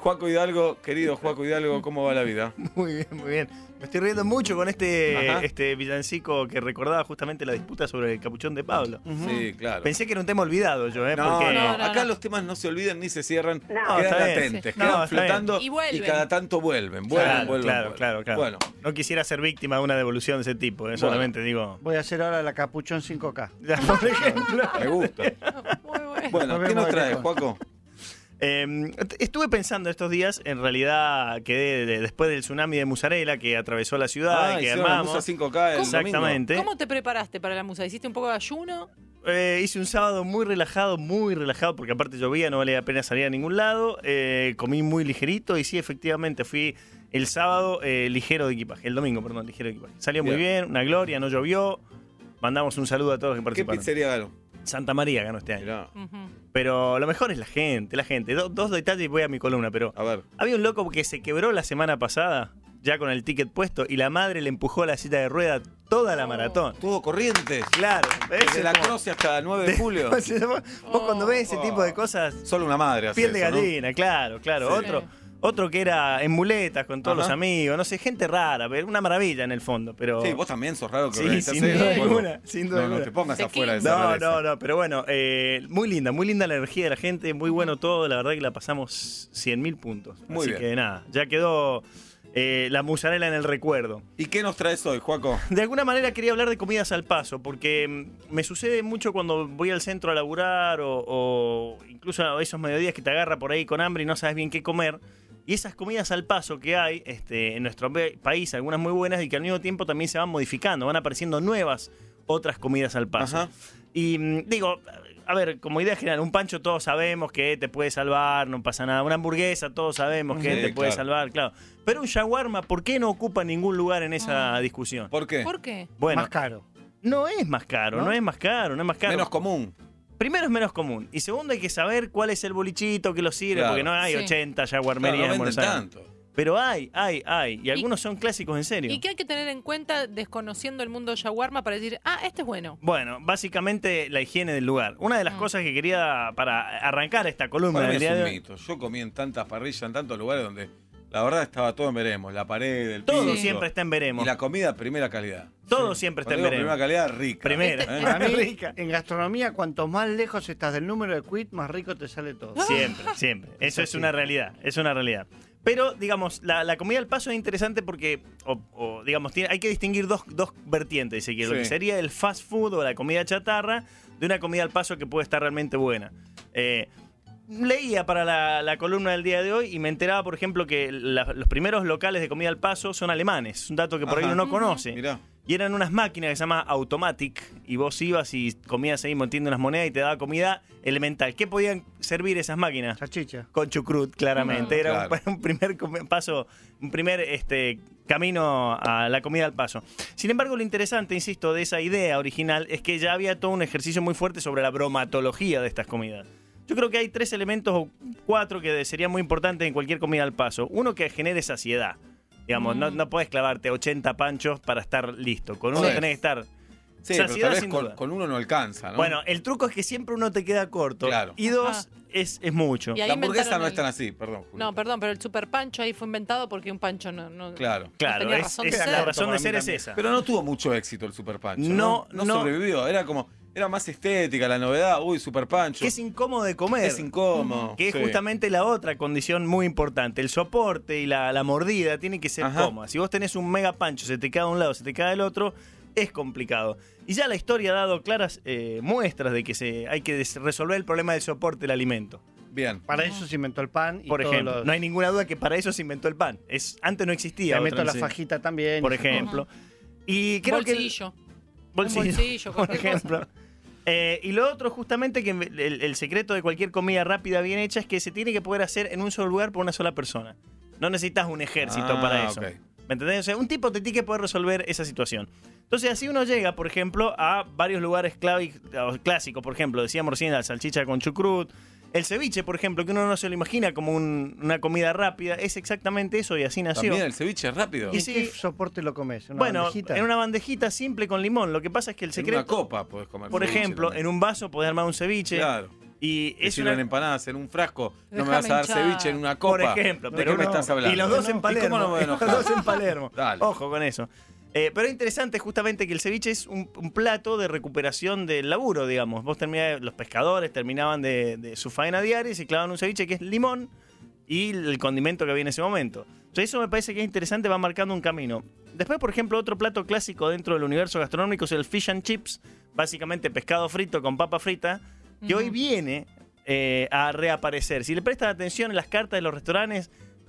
Juaco Hidalgo, querido Juaco Hidalgo, ¿cómo va la vida? Muy bien, muy bien. Me estoy riendo mucho con este villancico que recordaba justamente la disputa sobre el capuchón de Pablo. Sí, claro. Pensé que era un tema olvidado yo, No, porque... no, No. acá los temas no se olvidan ni se cierran, No, quedan está bien. latentes, Sí. quedan No, está flotando bien. Y vuelven. cada tanto vuelven. Claro. Bueno, No quisiera ser víctima de una devolución de ese tipo, solamente digo... Voy a hacer ahora la capuchón 5K. Por ejemplo. me gusta. Muy bueno. Bueno, Nos ¿qué vemos nos trae, lejos. Juaco? Estuve pensando estos días, en realidad quedé después del tsunami de Musarela que atravesó la ciudad y que hicieron la armamos. Musa 5K el Exactamente. ¿Cómo te preparaste para la musa? ¿Hiciste un poco de ayuno? Hice un sábado muy relajado, porque aparte llovía, no valía la pena salir a ningún lado. Comí muy ligerito y sí, efectivamente, fui el sábado ligero de equipaje, el domingo, perdón, ligero de equipaje. Salió muy bien, una gloria, no llovió. Mandamos un saludo a todos los que ¿Qué participaron. pizzería ganó? Santa María ganó este año. Mirá, Pero lo mejor es la gente. Dos detalles y voy a mi columna, pero a ver. había un loco que se quebró la semana pasada, ya con el ticket puesto, y la madre le empujó la silla de rueda toda la maratón. Todo Corrientes. Claro. Desde la como- Croce hasta el 9 de julio. Vos cuando ves ese tipo de cosas, Solo una madre hace piel de eso, ¿no? gallina, claro. Sí. Otro que era en muletas con todos Ajá. los amigos, no sé, gente rara, pero una maravilla en el fondo. Pero... Sí, vos también sos raro que Sí, organizás sin eso, duda Juaco. alguna, sin duda No alguna. te pongas Te afuera de quince. esa No, rareza. pero bueno, muy linda la energía de la gente, muy bueno todo, la verdad que la pasamos 100.000 puntos. Muy Así bien. que nada, ya quedó la musarela en el recuerdo. ¿Y qué nos traes hoy, Juaco? De alguna manera quería hablar de comidas al paso, porque me sucede mucho cuando voy al centro a laburar o incluso a esos mediodías que te agarra por ahí con hambre y no sabes bien qué comer. Y esas comidas al paso que hay en nuestro país, algunas muy buenas y que al mismo tiempo también se van modificando, van apareciendo nuevas otras comidas al paso. Ajá. Y digo, a ver, como idea general, un pancho todos sabemos que te puede salvar, no pasa nada. Una hamburguesa todos sabemos que Sí, te puede claro. salvar, claro. Pero un shawarma, ¿por qué no ocupa ningún lugar en esa discusión? ¿Por qué? ¿Por qué? Bueno, Más caro. no es más caro, ¿No? no es más caro. Menos común. Primero es menos común. Y segundo hay que saber cuál es el bolichito que lo sirve, Claro. porque no hay Sí. 80 Claro, shawarmerías no en venden Buenos Aires. tanto. Pero hay. Y algunos son clásicos en serio. ¿Y qué hay que tener en cuenta desconociendo el mundo shawarma para decir, este es bueno? Bueno, básicamente la higiene del lugar. Una de las cosas que quería para arrancar esta columna Para mí del es día de un hoy. mito. Yo comí en tantas parrillas, en tantos lugares donde la verdad estaba todo en veremos. La pared, el Todo piso. siempre está en veremos. Y la comida, primera calidad. Todo siempre está en Cuando digo veremos. primera calidad, rica. Primera. ¿Eh? Para mí, Rica. en gastronomía, cuanto más lejos estás del número de quit, más rico te sale todo. Siempre. Eso es así. una realidad. Es una realidad. Pero, digamos, la comida al paso es interesante porque, digamos, hay que distinguir dos vertientes, si quiere. Lo Sí. que sería el fast food o la comida chatarra de una comida al paso que puede estar realmente buena. Leía para la columna del día de hoy y me enteraba, por ejemplo, que los primeros locales de comida al paso son alemanes. Un dato que por ahí Ajá. uno no conoce. Mirá. Y eran unas máquinas que se llama Automatic y vos ibas y comías ahí montiendo unas monedas y te daba comida elemental. ¿Qué podían servir esas máquinas? Salchicha. Con chucrut, claramente. Era Claro. un primer paso, un primer camino a la comida al paso. Sin embargo, lo interesante, insisto, de esa idea original es que ya había todo un ejercicio muy fuerte sobre la bromatología de estas comidas. Yo creo que hay 3 elementos o 4 que serían muy importantes en cualquier comida al paso. Uno, que genere saciedad. Digamos, no podés clavarte 80 panchos para estar listo. Con uno Sí. tenés que estar... Sí, pero saciedad tal vez sin con, duda. con uno no alcanza, ¿no? Bueno, el truco es que siempre uno te queda corto. Claro. Y 2, Ajá. es mucho. Y ahí la hamburguesa inventaron no es el- tan así, perdón, Julio. No, perdón, pero el super pancho ahí fue inventado porque un pancho no Claro. Claro, tenía es razón de la ser. razón de Para mí ser es también. esa. Pero no tuvo mucho éxito el Super Pancho. No, No no. sobrevivió. Era más estética la novedad. Uy, Super Pancho. Que es incómodo de comer. Es incómodo. Que es Sí. justamente la otra condición muy importante. El soporte y la mordida tiene que ser Ajá. cómoda. Si vos tenés un mega pancho, se te queda de un lado, se te queda del otro, es complicado. Y ya la historia ha dado claras muestras de que hay que resolver el problema del soporte del alimento. Bien. Para eso se inventó el pan. Y Por todos ejemplo, los- no hay ninguna duda que para eso se inventó el pan. Antes no existía. Le meto otra, la sí. fajita también. Por y- ejemplo. Y creo bolsillo. que... Bolsillo, por cualquier ejemplo. Y lo otro, justamente, que el secreto de cualquier comida rápida bien hecha es que se tiene que poder hacer en un solo lugar por una sola persona. No necesitas un ejército para eso. Ok. ¿Me entendés? O sea, un tipo te tiene que poder resolver esa situación. Entonces, así uno llega, por ejemplo, a varios lugares clásicos. Por ejemplo, decíamos recién la salchicha con chucrut. El ceviche, por ejemplo, que uno no se lo imagina como una comida rápida, es exactamente eso y así nació. También el ceviche es rápido. ¿Y Y en sí. qué soporte lo comes? ¿Una Bueno, bandejita? en una bandejita simple con limón. Lo que pasa es que el En secreto... una copa podés comer Por ceviche ejemplo, también. en un vaso podés armar un ceviche. Claro. Y Te es sirven una... empanadas en un frasco, no me Déjame vas a dar hinchar. ceviche en una copa. Por ejemplo, ¿De pero qué me no- estás hablando? Y los dos en ¿Y Palermo. cómo no me voy a Los enojar? dos en Palermo. Dale. Ojo con eso. Pero es interesante justamente que el ceviche es un plato de recuperación del laburo, digamos. Vos los pescadores terminaban de su faena diaria y se clavaban un ceviche que es limón y el condimento que había en ese momento. Entonces eso me parece que es interesante, va marcando un camino. Después, por ejemplo, otro plato clásico dentro del universo gastronómico es el fish and chips, básicamente pescado frito con papa frita, que hoy viene a reaparecer. Si le prestan atención en las cartas de los restaurantes,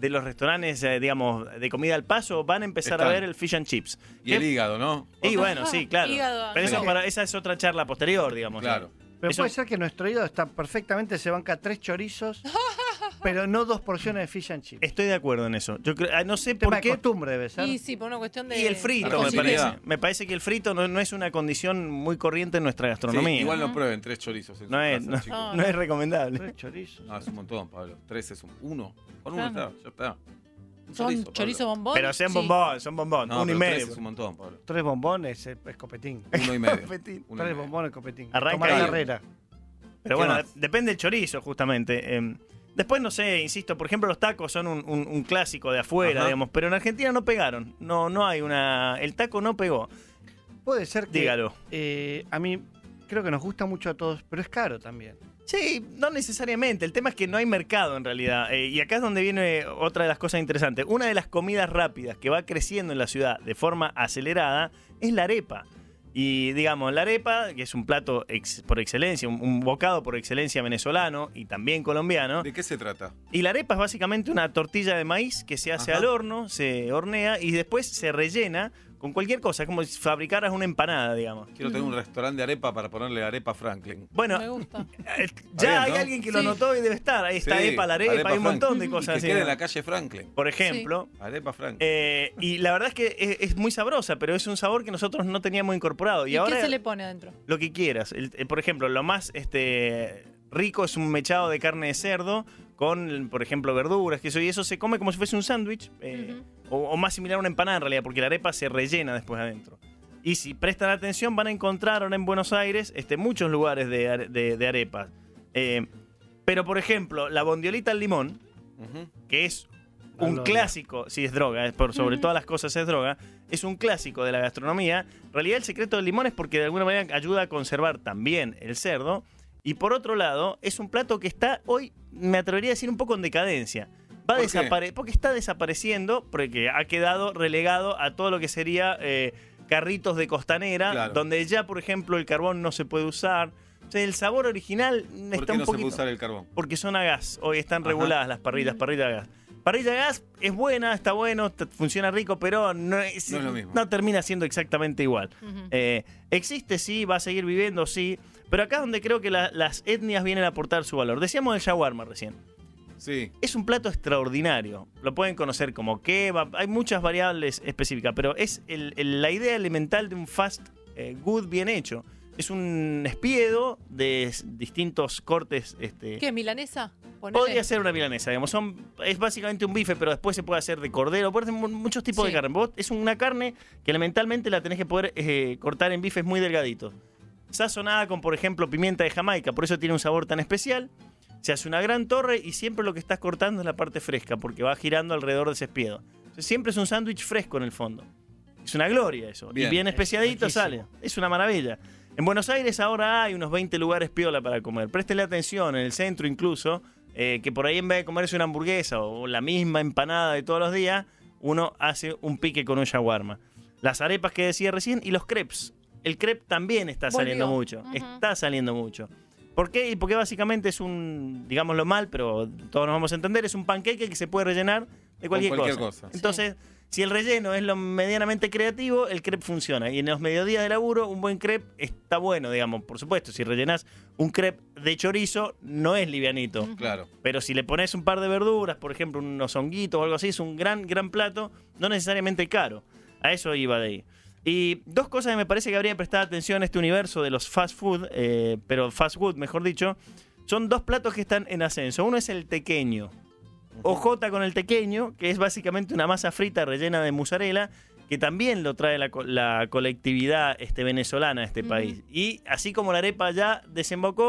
digamos, de comida al paso, van a empezar a Están. ver el fish and chips. Y el hígado, ¿no? Y bueno, sí, claro. Hígado, Pero eso no. esa es otra charla posterior, digamos. Claro. Pero Eso- puede ser que nuestro hígado está perfectamente, se banca 3 chorizos, pero no 2 porciones de fish and chips. Estoy de acuerdo en eso. Yo creo, no sé Un tema por de qué. costumbre debe ser. Y sí, por una cuestión de... Y el frito, La me posibilidad. parece. Me parece que el frito no es una condición muy corriente en nuestra Sí, gastronomía. igual no prueben 3 chorizos en su No es, casa, no, chicos. no es recomendable. 3 chorizos. No, es un montón, Pablo. 3 es uno. Con uno Claro. está, ya está. Un ¿Son Pablo. chorizo bombón? Pero sean Sí. bombón, son bombón. No, Uno y pero medio. 3 es un montón, Pablo. 3 bombones es copetín. 1 y medio. Copetín. 1 y 3 medio. bombones copetín. Arranca Tomás ahí. Herrera. Pero ¿Qué bueno, más? depende del chorizo, justamente. Después, no sé, insisto, por ejemplo, los tacos son un clásico de afuera, Ajá. digamos, pero en Argentina no pegaron. No hay una... El taco no pegó. Puede ser que Dígalo. a mí creo que nos gusta mucho a todos, pero es caro también. Sí, no necesariamente. El tema es que no hay mercado en realidad. Y acá es donde viene otra de las cosas interesantes. Una de las comidas rápidas que va creciendo en la ciudad de forma acelerada es la arepa. Y digamos, la arepa, que es un plato por excelencia, un bocado por excelencia venezolano y también colombiano. ¿De qué se trata? Y la arepa es básicamente una tortilla de maíz que se hace Ajá. al horno, se hornea y después se rellena con cualquier cosa. Es como si fabricaras una empanada, digamos. Quiero tener un restaurante de arepa para ponerle arepa Franklin. Bueno, Me gusta. ya bien, hay ¿no? alguien que lo Sí. notó y debe estar. Ahí está Sí, Epa, la arepa, hay un montón de Franklin. cosas Y así. que quede en ¿no? la calle Franklin. Por ejemplo. Arepa Franklin. Y la verdad es que es muy sabrosa, pero es un sabor que nosotros no teníamos incorporado. Y, ¿Y ahora qué se le pone adentro? lo que quieras. Por ejemplo, lo más rico es un mechado de carne de cerdo con, por ejemplo, verduras, queso, y eso se come como si fuese un sándwich, o más similar a una empanada en realidad, porque la arepa se rellena después adentro. Y si prestan atención, van a encontrar ahora en Buenos Aires muchos lugares de arepas. Pero, por ejemplo, la bondiolita al limón, Ujú. que es La un gloria. clásico, sí es droga, sobre todas las cosas es droga, es un clásico de la gastronomía. En realidad el secreto del limón es porque de alguna manera ayuda a conservar también el cerdo. Y por otro lado, es un plato que está hoy, me atrevería a decir, un poco en decadencia. ¿Por qué? Porque está desapareciendo, porque ha quedado relegado a todo lo que sería carritos de costanera, Claro. donde ya, por ejemplo, el carbón no se puede usar. O sea, el sabor original ¿Por está qué un no se puede poquito... usar el carbón? Porque son a gas. Hoy están Ajá. reguladas las parrillas a gas. Parrilla a gas es buena, está bueno, funciona rico, pero no es No es lo mismo. no termina siendo exactamente igual. Ujú. Existe, sí, va a seguir viviendo, sí. Pero acá es donde creo que las etnias vienen a aportar su valor. Decíamos el shawarma recién. Sí. Es un plato extraordinario. Lo pueden conocer como kebab. Hay muchas variables específicas, pero es la idea elemental de un fast good bien hecho. Es un espiedo de distintos cortes. ¿Qué, milanesa? Ponele. Podría ser una milanesa, digamos. Es básicamente un bife, pero después se puede hacer de cordero, puede ser muchos tipos Sí. de carne. Es una carne que elementalmente la tenés que poder cortar en bifes muy delgaditos. Sazonada con, por ejemplo, pimienta de Jamaica, por eso tiene un sabor tan especial. Se hace una gran torre y siempre lo que estás cortando es la parte fresca, porque va girando alrededor de ese espiedo. Entonces, siempre es un sándwich fresco en el fondo. Es una gloria eso. Bien. Y bien especiadito riquísimo. sale. Es una maravilla. En Buenos Aires ahora hay unos 20 lugares piola para comer. Préstele atención, en el centro incluso, que por ahí en vez de comerse una hamburguesa o la misma empanada de todos los días, uno hace un pique con un shawarma. Las arepas que decía recién y los crepes. El crepe también está Volvió. saliendo mucho. Ujú. Está saliendo mucho. ¿Por qué? Y porque básicamente es un, digámoslo mal, pero todos nos vamos a entender, es un panqueque que se puede rellenar de cualquier, cualquier cosa. Entonces, si el relleno es lo medianamente creativo, el crepe funciona. Y en los mediodías de laburo, un buen crepe está bueno, digamos. Por supuesto, si rellenás un crepe de chorizo, no es livianito. Claro. Pero si le pones un par de verduras, por ejemplo, unos honguitos o algo así, es un gran plato, no necesariamente caro. A eso iba de ahí. Y dos cosas que me parece que habría que prestar atención a este universo de los fast food, pero fast food, mejor dicho, son dos platos que están en ascenso. Uno es el tequeño. Ojota con el tequeño, que es básicamente una masa frita rellena de mozzarella, que también lo trae la colectividad venezolana a este país. Y así como la arepa ya desembocó,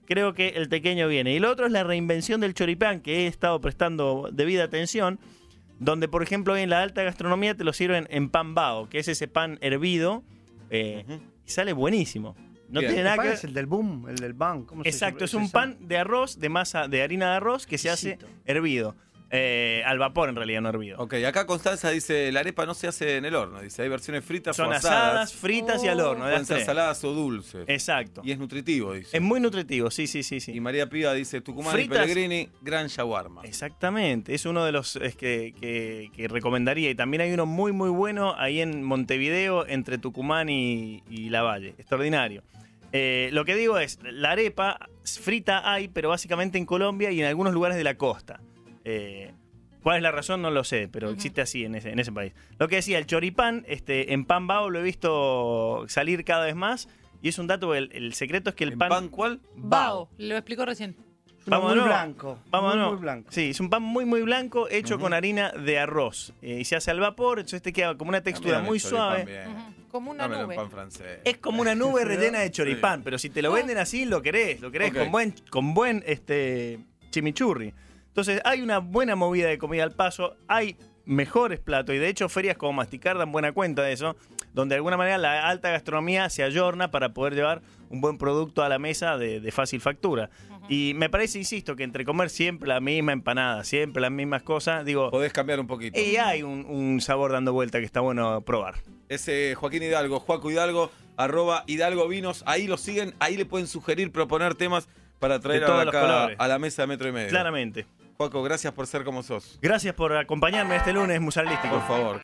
creo que el tequeño viene. Y lo otro es la reinvención del choripán, que he estado prestando debida atención, donde, por ejemplo, en la alta gastronomía te lo sirven en pan bao, que es ese pan hervido, y sale buenísimo. No Bien. tiene nada que ver. Es el del boom, el del ban. ¿Cómo se Exacto, dice? es un pan de arroz, de masa, de harina de arroz que se hace Exquisito. hervido. Al vapor, en realidad, no hervido. Ok, acá Constanza dice, la arepa no se hace en el horno. Dice, hay versiones fritas Son o asadas, fritas y al horno. de Pueden las ser tres. saladas o dulces. Exacto. Y es nutritivo, dice. Es muy nutritivo, sí. Y María Piva dice, Tucumán Fritas. y Pellegrini, gran shawarma. Exactamente, es uno de los que recomendaría. Y también hay uno muy bueno ahí en Montevideo, entre Tucumán y Lavalle. Extraordinario. Lo que digo es, la arepa frita hay, pero básicamente en Colombia y en algunos lugares de la costa. ¿Cuál es la razón? No lo sé, pero existe así en ese país. Lo que decía, el choripán, en pan bao lo he visto salir cada vez más. Y es un dato, el secreto es que el ¿En pan... pan cuál? Bao, lo explicó recién. Vamos muy de nuevo. blanco. Vamos, muy, no. muy blanco. Sí, es un pan muy blanco hecho con harina de arroz. Y se hace al vapor, entonces te queda como una textura También muy el choripán, suave. bien. Como una Dámelo en nube. pan francés. Es como una nube rellena de choripán, pero si te lo venden así, lo querés Ok. con buen chimichurri. Entonces, hay una buena movida de comida al paso, hay mejores platos, y de hecho ferias como Masticar dan buena cuenta de eso, donde de alguna manera la alta gastronomía se ayorna para poder llevar un buen producto a la mesa de fácil factura. Y me parece, insisto, que entre comer siempre la misma empanada, siempre las mismas cosas, digo, Podés cambiar un poquito. y hay un sabor dando vuelta que está bueno probar. Ese Joaquín Hidalgo, Joaco Hidalgo, @Hidalgo Vinos. Ahí lo siguen, ahí le pueden sugerir, proponer temas para traer De todos los acá colores. a la mesa de Metro y Medio. Claramente. Joaco, gracias por ser como sos. Gracias por acompañarme este lunes musalístico. Por favor.